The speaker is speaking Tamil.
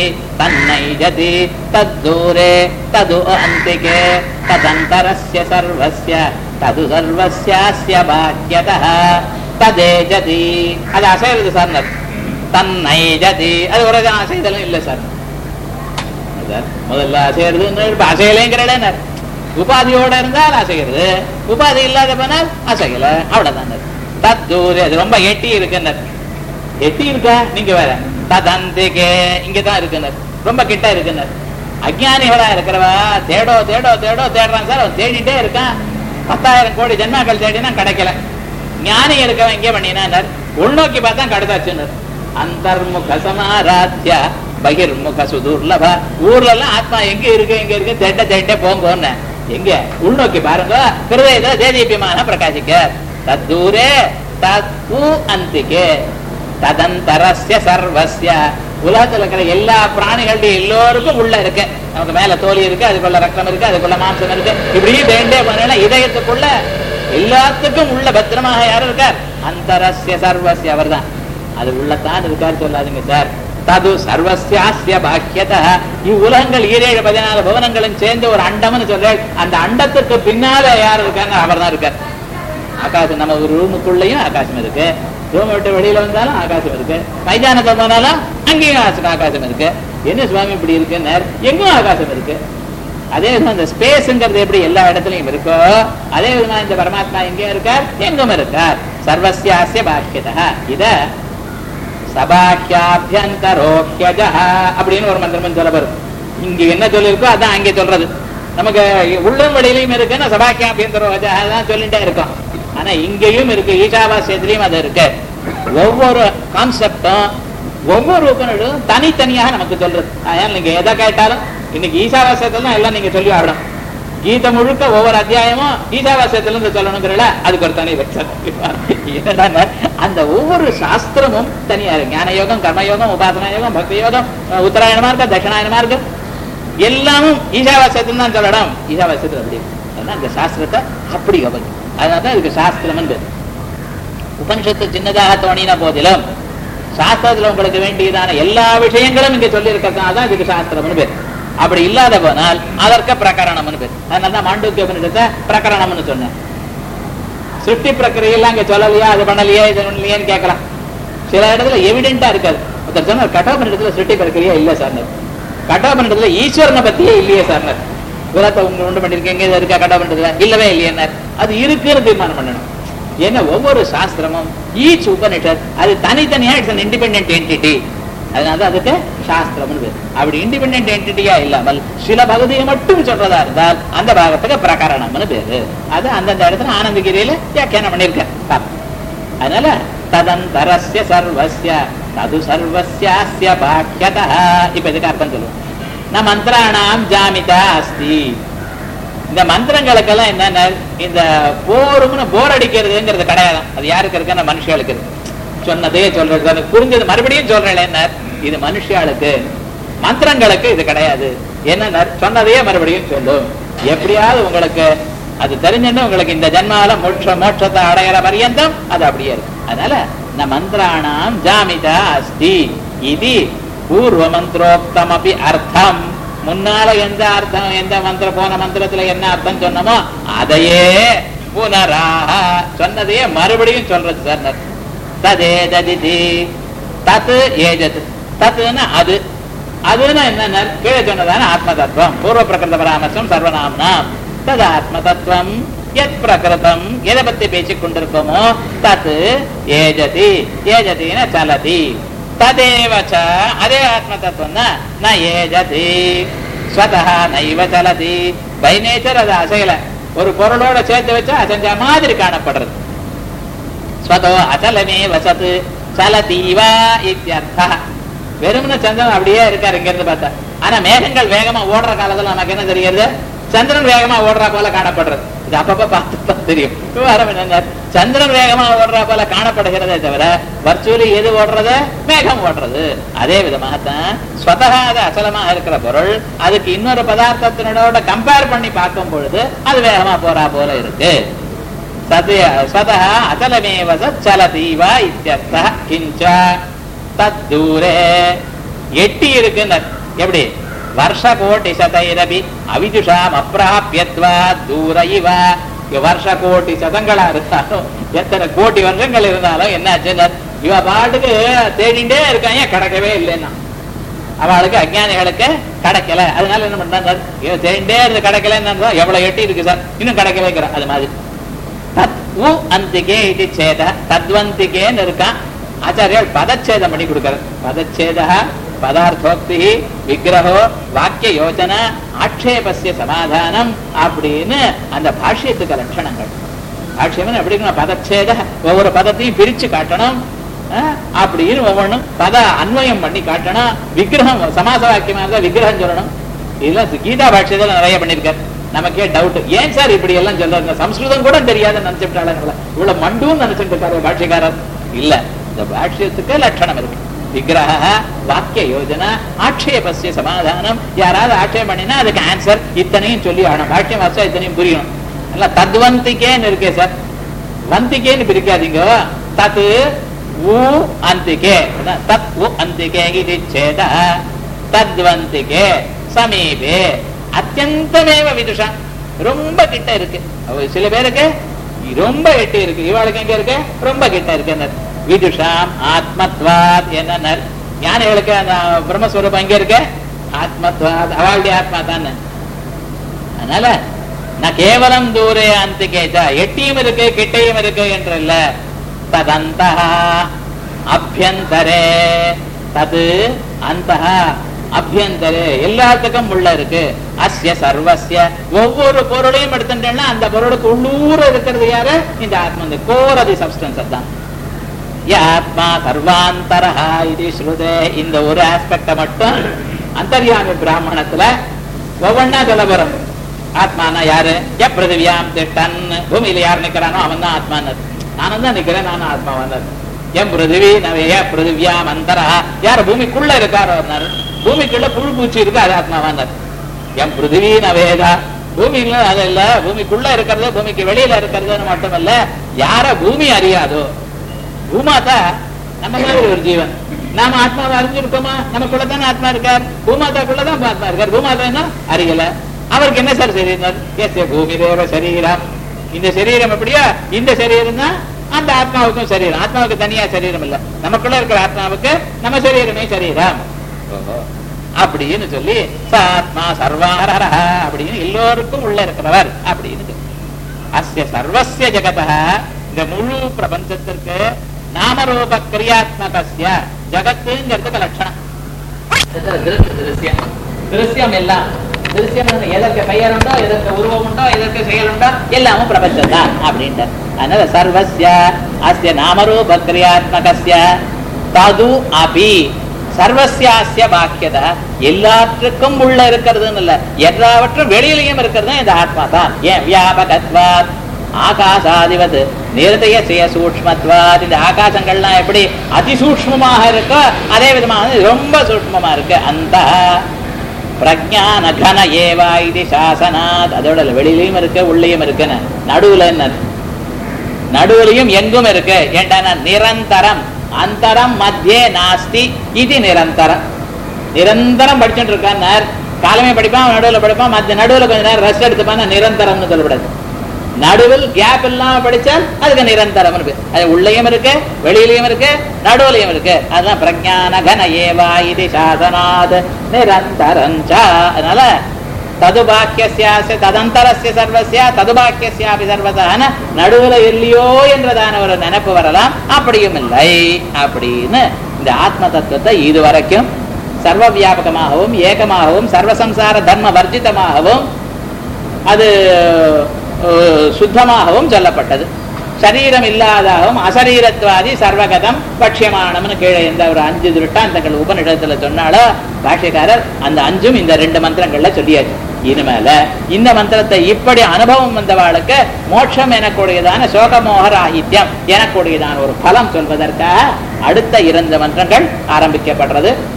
தன்னைஜதி தத்தூரே தது அந்திகே ததந்தரஸ்ய சர்வஸ்ய தது சர்வஸ்யாஸ்ய பாக்யதः ததேஜதி. அது அசைறது சார். தன்னைஜதி அது ஒரு அசைதலும் இல்லை சார். முதல்ல அசைறது அசையலைங்கிறேன். உபாதியோட இருந்தால் அசைகிறது, உபாதி இல்லாத போனால் அசைகல, அவ்வளவுதான். தத்தூரே அது ரொம்ப எட்டி இருக்குனர். எட்டி இருக்கா நீங்க வேற. ததந்திகே இங்கதான் இருக்குனர், ரொம்ப கிட்ட இருக்குனர். அஜ்ஞானிகளா இருக்கிறவா தேடோ தேடோ தேடோ தேடுறான் சார். அவன் தேடிட்டே இருக்கான். 10,000 கோடி ஜென்மாக்கள் தேடினா கிடைக்கல. ஞானி இருக்கவன் இங்கே பண்ணினார், உள்நோக்கி பார்த்தா கிடைச்சாச்சுனர். அந்தர்முக சமாராத்ய பகிர்முக சுதுர்லப. ஊர்ல எல்லாம் ஆத்மா எங்க இருக்கு எங்க இருக்கு தேட்ட தேட்டே போங்கன்னு. எங்க உள்நோக்கி பாருங்க, ஹிருதயத்துல தேதீபியமான பிரகாசிக்க. தத்தூரே தத்து அந்திகே ததந்தரஸ்ய சர்வஸ்ய. உலகத்துல இருக்கிற எல்லா பிராணிகளுடைய எல்லோருக்கும் உள்ள இருக்கு. நமக்கு மேல தோலி இருக்கு, அதுக்குள்ள ரத்தம் இருக்கு, அதுக்குள்ள மாம்சம் இருக்கு. இப்படி தேண்டே போனா இதயத்துக்குள்ள எல்லாத்துக்கும் உள்ள பத்திரமாக யாரும் இருக்கார்? அந்தரஸ்ய சர்வஸ்ய அவர் தான். அது உள்ளத்தான் இருக்காரு சொல்லாதீங்க சார். தது சர்வஸ்யாஸ்ய பாக்கியதः. இவ்வுலகங்கள் 7 14 புவனங்களும் சேர்ந்து ஒரு அண்டம்னு சொல்ற. அந்த அண்டத்துக்கு பின்னால யார் இருக்காங்க? அவர் தான் இருக்கார். ஆகாசம் நம்ம ஒரு ரூமுக்குள்ளேயும் ஆகாசம் இருக்கு, ரூம் விட்டு வெளியில வந்தாலும் ஆகாசம் இருக்கு, மைதானத்தை போனாலும் அங்கேயும் ஆகாசம் இருக்கு. என்ன சுவாமி இப்படி இருக்குன்னு எங்கும் ஆகாசம் இருக்கு. அதே விதமா இந்த ஸ்பேஸ்ங்கிறது எப்படி எல்லா இடத்துலயும் இருக்கோ அதே விதமா இந்த பரமாத்மா எங்கேயும் இருக்கார், எங்கும் இருக்கார். சர்வஸ்யாஸ்ய பாக்கியதः. இத சபாக்கியாபியந்தரோக்யஜஹ அப்படின்னு ஒரு மந்திரம் சொல்ல வரும். இங்க என்ன சொல்லிருக்கோ அதான் அங்கே சொல்றது. நமக்கு உள்ளும் வெளியிலையும் இருக்குன்னா சபாக்கியாபியந்தரோக்யஜஹ தான் சொல்லிட்டே இருக்கோம். ஆனா இங்கேயும் இருக்கு, ஈஷாவாசியத்திலையும் அது இருக்கு. ஒவ்வொரு கான்செப்டும் ஒவ்வொரு உபநிடதும் தனித்தனியாக நமக்கு சொல்றது. அதனால நீங்க எதை கேட்டாலும் இன்னைக்கு ஈஷாவாசியத்துல எல்லாம் நீங்க சொல்லி ஆகணும். கீதை முழுக்க ஒவ்வொரு அத்தியாயமும் ஈஷாவாசியத்துல இருந்து சொல்லணுங்கிறல அதுக்கு ஒரு தனி வெக்சர். அந்த ஒவ்வொரு சாஸ்திரமும் தனியா இருக்கு. ஞான யோகம், கர்மயோகம், உபாசனா யோகம், பக்தி யோகம், உத்தராயண மார்க்கம், தட்சிணாயன மார்க்கம் எல்லாமும் ஈஷாவாசியத்துல தான் சொல்லணும். ஈஷாவாசியத்துல அப்படி அந்த சாஸ்திரத்தை அப்படி கவனி. அதனாலதான் இதுக்கு சாஸ்திரம். உபனிஷத்து சின்னதாக தோணின போதிலும் சாஸ்திரத்துல உங்களுக்கு வேண்டியதான எல்லா விஷயங்களும் இங்க சொல்லி இருக்கிறதுனாலதான் இதுக்கு சாஸ்திரம்னு பேர். அப்படி இல்லாத போனால் அதற்கு பிரகரணம்னு பேர். அதனாலதான் மாண்டூக்கிய உபனிஷத்தை பிரகரணம்னு சொன்னேன். சிருஷ்டி பிரக்கிரியெல்லாம் இங்க சொல்லலையா, அது பண்ணலையா, இது பண்ணலையான்னு கேட்கலாம். சில இடத்துல எவிடென்டா இருக்காது. ஒருத்தர் சொன்னார் கட்டோபனிடத்துல சிருஷ்டி பிரக்கிரியா இல்ல சார், கட்டோபனிடத்துல ஈஸ்வரனை பத்தியே இல்லையே சார். உலகத்தை உண்டு பண்ணிருக்கீங்க, இது இருக்கா கட்டோபனிடத்துல? இல்லவே இல்லையே. அது இருக்குன்னு தீர்மானம் பண்ணணும். ஏன்னா ஒவ்வொரு சாஸ்திரமும் ஈச் உபனிஷத் அது தனித்தனியா இட்ஸ் an independent entity. அதனால அதுக்கு சாஸ்திரம்னு பேர். அப்படி இண்டிபெண்டன்ட் என்டிட்டியா இல்லாமல் சில பகுதியை மட்டும் சொல்றதா இருந்தால் அந்த பாகத்துக்கு பிரகரணம்னு பேரு. அது அந்தந்த இடத்துல ஆனந்தகிரியில வியாக்கியானம் பண்ணிருக்கேன். அதனால ததந்தரஸ்ய சர்வஸ்ய தது சர்வஸ்யாஸ்ய பாக்யதः. இப்ப இதுக்கு அர்த்தம் சொல்லுவோம். ந மந்திராணாம் ஜாமிதா அஸ்தி. இந்த மந்திரங்களுக்கெல்லாம் என்னன்னா இந்த போரும்னு போர் அடிக்கிறதுங்கிறது கிடையாது. அது யாருக்கு இருக்குன்னா மனுஷர்களுக்கு இருக்கு. சொன்னதே சொல்றது புரிஞ்சது மறுபடியும் சொல்றேன். என்ன இது மனுஷாளுக்கு, மந்திரங்களுக்கு இது கிடையாது. என்ன சொன்னதையே மறுபடியும் சொல்லும். எப்படியாவது உங்களுக்கு அது தெரிஞ்சுன்னு உங்களுக்கு இந்த ஜன்மால மோட்சத்தை அடையிற பரியந்தம் அது அப்படியே இருக்கு. அதனால ந மந்திராணாம் ஜாமிதா அஸ்தி இது பூர்வ மந்திரோக்தம் அப்படி அர்த்தம். முன்னால எந்த அர்த்தம், எந்த மந்திர போன மந்திரத்துல என்ன அர்த்தம் சொன்னமோ அதையே புனராக சொன்னதையே மறுபடியும் சொல்றது சார். ததேததி தத் ஏஜத். தத்துன்னா அது, அதுன்னா என்ன கீழே சொன்னதான ஆத்ம தத்துவம். பூர்வ பிரகிருத பராமர்சம் சர்வநாமனாம். தது ஆத்ம தத்துவம் எத் பிரகிருதம். எதை பத்தி பேசிக் கொண்டிருக்கோமோ தத் ஏஜதி. ஏஜதினா சலதி. ததேவச்ச அதே ஆத்ம தத்துவம் தான் ந ஏஜதி ஸ்வதஹ நைவ சலதி. பை நேச்சர் அது அசையல. ஒரு பொருளோட சேர்த்து வச்சா அசைஞ்ச மாதிரி காணப்படுறது. ஸ்வதோ அச்சலமே வசத்து சலதீவா இத்யர்த்தः. வெறுமன சந்திரன் அப்படியே இருக்காரு இங்க இருந்து பார்த்தா. ஆனா மேகங்கள் வேகமா ஓடுற காலத்துல நமக்கு என்ன தெரிகிறது? சந்திரன் வேகமா ஓடுறா போல காணப்படுறது. இது அப்பப்ப பார்த்து தெரியும். சந்திரன் வேகமா ஓடுறா போல காணப்படுகிறதே தவிர வர்ச்சுவலி எது ஓடுறது? மேகம் ஓடுறது. அதே விதமாகத்தான் ஸ்வதஹா அது அச்சலமாக இருக்கிற பொருள் அதுக்கு இன்னொரு பதார்த்தத்தினோட கம்பேர் பண்ணி பார்க்கும் பொழுது அது வேகமா போறா போல இருக்கு. ஸ்வதஹ அச்சலமேவ சலதீவா இத்யர்த்தः. கிஞ்ச தத்தூரே எட்டி இருக்குன்னு. எப்படி? வருஷ கோட்டி சதைரபி அவிதுஷாம் அப்பிராபியத்வா தூர இவ. வருஷ கோட்டி சதங்களா இருந்தாலும், எத்தனை கோட்டி வருஷங்கள் இருந்தாலும் என்னாச்சு, இவ பாட்டுக்கு தேடிண்டே இருக்காங்க, கிடைக்கவே இல்லைன்னா. அவளுக்கு அஜ்ஞானிகளுக்கு கிடைக்கல. அதனால என்ன பண்றாங்க, இவன் தேடிண்டே இருந்து கிடைக்கலன்னு, எவ்வளவு எட்டி இருக்கு சார், இன்னும் கிடைக்கலைங்கிற. அது மாதிரி தத்வு அந்திகே இது சேத தத்வந்திகேன்னு இருக்கான். ஆச்சாரியால் பதச்சேதம் பண்ணி கொடுக்கிறது. பதச்சேத பதார்த்தோக்தி விக்கிரகோ வாக்கிய யோசனை ஆட்சேபஸ்ய சமாதானம் அப்படின்னு அந்த பாஷ்யத்துக்கு லட்சணங்கள். பாஷ்யம் எப்படி பதச்சேத, ஒவ்வொரு பதத்தையும் பிரிச்சு காட்டணும் அப்படின்னு, ஒவ்வொன்றும் பத அன்வயம் பண்ணி காட்டணும். விக்கிரகம் சமாச வாக்கியமா இருந்தா விக்கிரகம் சொல்லணும். இதெல்லாம் கீதா பாஷ்யத்துல நிறைய பண்ணிருக்காரு. நமக்கே டவுட், ஏன் சார் இப்படி எல்லாம் சொல்றாங்க, சம்ஸ்கிருதம் கூட தெரியாத நினைச்சுட்டாளங்களா, இவ்வளவு மண்டும் நினைச்சுட்டு இருக்காரு பாஷ்யக்காரர். இல்ல, இந்த பாஷ்யத்துக்கு லட்சணம் இருக்கு. விக்கிரக வாக்கிய யோஜனா ஆட்சேபஸ்ய சமாதானம். யாராவது ஆட்சேபம் பண்ணினா அதுக்கு ஆன்சர் இத்தனையும் சொல்லி ஆகணும். பாஷ்யம் வாசா இத்தனையும் புரியணும். இல்ல தத்வந்திகேன்னு இருக்கே சார், வந்திகேன்னு பிரிக்காதீங்க. தத் உ அந்திகே, தத் உ அந்திகே இது சேத தத்வந்திகே சமீபே அத்தியந்தமேவ விதுஷா. ரொம்ப கிட்ட இருக்கு. சில பேருக்கு ரொம்ப எட்டி இருக்கு, இவாளுக்கு எங்க இருக்கு, ரொம்ப கிட்ட இருக்கு. விதுஷாம் ஆத்மத்வாத் என்ன ஞானிகளுக்கு அந்த பிரம்மஸ்வரூபம் எங்க இருக்கு, ஆத்மத்வாத், அவளுடைய ஆத்மா தான். அதனால நான் கேவலம் தூரே அந்திகேச்சா, எட்டியும் இருக்கு கிட்டையும் இருக்கு என்று இல்ல. ததந்த அபியந்தரே, தது அந்த அபியந்தரே எல்லாத்துக்கும் உள்ள இருக்கு. அஸ்ய சர்வஸ்ய ஒவ்வொரு பொருளையும் எடுத்துட்டேன்னா அந்த பொருளுக்கு உள்ளூர இருக்கிறது யாரு, இந்த ஆத்மா, இந்த கோர் ஆஃப் தி சப்ஸ்டன்ஸ் தான். ஆத்மா சர்வாந்தரஹா இது ஸ்ருதே. இந்த ஒரு ஆஸ்பெக்ட மட்டும் அந்தர்யாமி பிராமணத்துல ஒவ்வொன்னா சொல்ல போறோம். ஆத்மானா யாரு, பிருத்திவியாம் திட்டன், பூமியில யார் நிக்கிறானோ அவன் தான் ஆத்மான்னு. நானும் தான் நிக்கிறேன், நானும் ஆத்மாவான. எம் பிருத்திவி நவைய பிருத்திவியாம் அந்தரஹா, யார் பூமிக்குள்ள இருக்காரோ, பூமிக்குள்ள புழு பூச்சி இருக்கு, அது ஆத்மாவான. எம் பிருத்திவி நவேதா, பூமியில அது இல்ல, பூமிக்குள்ள இருக்கிறது பூமிக்கு வெளியில இருக்கிறதுன்னு மட்டுமல்ல, யார பூமி அறியாதோ, பூமாதா நம்ம மாதிரி ஒரு ஜீவன், நாம ஆத்மாவை அறிஞ்சிருக்கோமா, நமக்குள்ளதானே ஆத்மா இருக்கார், பூமாதாக்குள்ளதான் ஆத்மா இருக்கார். பூமாதா என்ன அறியல, அவருக்கு என்ன சார் சரீரம், எஸ் பூமி தேவ சரீரம். இந்த சரீரம் எப்படியா, இந்த சரீரம் தான் அந்த ஆத்மாவுக்கும் சரீரம். ஆத்மாவுக்கு தனியா சரீரம் இல்ல, நமக்குள்ள இருக்கிற ஆத்மாவுக்கு நம்ம சரீரமே சரீரம் அப்படின்னு சொல்லி ஆத்மா சர்வாரஹ அப்படின்னு எல்லோருக்கும் உள்ள இருக்கிறவர் அப்படின்னு. அஸ்ய சர்வஸ்ய ஜகதஹ, இந்த முழு பிரபஞ்சத்திற்கு நாமரூப கிரியாத்மகஸ்ய ஜகத்துங்கிறதுக்கு லட்சணம். திருஷ்யம் எல்லாம், திருஷ்யம் எதற்கு பெயர் உண்டோ, எதற்கு உருவம் உண்டோ, எதற்கு செயல் உண்டோ, எல்லாமும் பிரபஞ்சம் தான் அப்படின்ட்டு. அதனால சர்வஸ்ய அஸ்ய நாமரூப கிரியாத்மகஸ்ய தது அபி சர்வஸ்யாஸ்ய பாக்கியத, எல்லாற்றுக்கும் உள்ள இருக்கிறதுன்னு இல்ல, எல்லாவற்றும் வெளியிலையும் இருக்கிறது இந்த ஆத்மா தான். ஏன் வியாபகத்வாத் ஆகாசாதிபத் நிர்தய சூக்ஷ்மத்வாத். இந்த ஆகாசங்கள்லாம் எப்படி அதிசூக்ஷ்மமாக இருக்கோ அதே விதமாக ரொம்ப சூக்ஷ்மமா இருக்கு. அந்த பிரஜான கன ஏவா இது சாசனாத், அதோட வெளியிலையும் இருக்கு உள்ளேயும் இருக்குன்னு. நடுவுல என்ன, நடுவுலையும் எங்கும் இருக்கு. ஏன்டா நிரந்தரம், அந்தரம் மத்தியே நாஸ்தி இது நிரந்தரம். நிரந்தரம் படிச்சுட்டு இருக்கான், காலமே படிப்பான், நடுவில் படிப்பான், மத்திய நடுவில் கொஞ்ச நேரம் ரெஸ்ட் எடுத்துப்பான், நிரந்தரம்னு சொல்லக்கூடாது. நடுவில் கேப் இல்லாம படிச்சால் அதுக்கு நிரந்தரம் இருக்கு. அது உள்ளேயும் இருக்கு வெளியிலையும் இருக்கு நடுவுலையும் இருக்கு. அதுதான் பிரஜான கன ஏவா இது சாதனாத் நிரந்தரம். அதனால ததுபாக்கியஸ்ய ததந்தரஸ்ய சர்வஸ்ய ததுபாக்கியஸ்யாபி சர்வதான, நடுவுல இல்லையோ என்றதான ஒரு நினைப்பு வரலாம், அப்படியும் இல்லை அப்படின்னு இந்த ஆத்ம தத்துவத்தை இதுவரைக்கும் சர்வ வியாபகமாகவும் ஏகமாகவும் சர்வசம்சார தர்ம வர்ஜிதமாகவும் அது சுத்தமாகவும் சொல்லப்பட்டது. சரீரம் இல்லாதாகவும் அசரீரத்வாதி சர்வகதம் பட்சியமானம்னு கீழே இந்த ஒரு 5 திருஷ்டாந்தங்கள் உபநிடத்துல சொன்னாலோ பாஷ்யக்காரர் அந்த 5ம் இந்த 2 மந்திரங்கள்ல சொல்லியாச்சு. இனிமேல இந்த மந்திரத்தை இப்படி அனுபவம் வந்தவாளுக்கு மோட்சம் எனக்கூடியதான சோகமோகராகித்யம் எனக்கூடியதான ஒரு பலம் சொல்வதற்காக அடுத்த 2 மந்திரங்கள் ஆரம்பிக்கப்படுறது.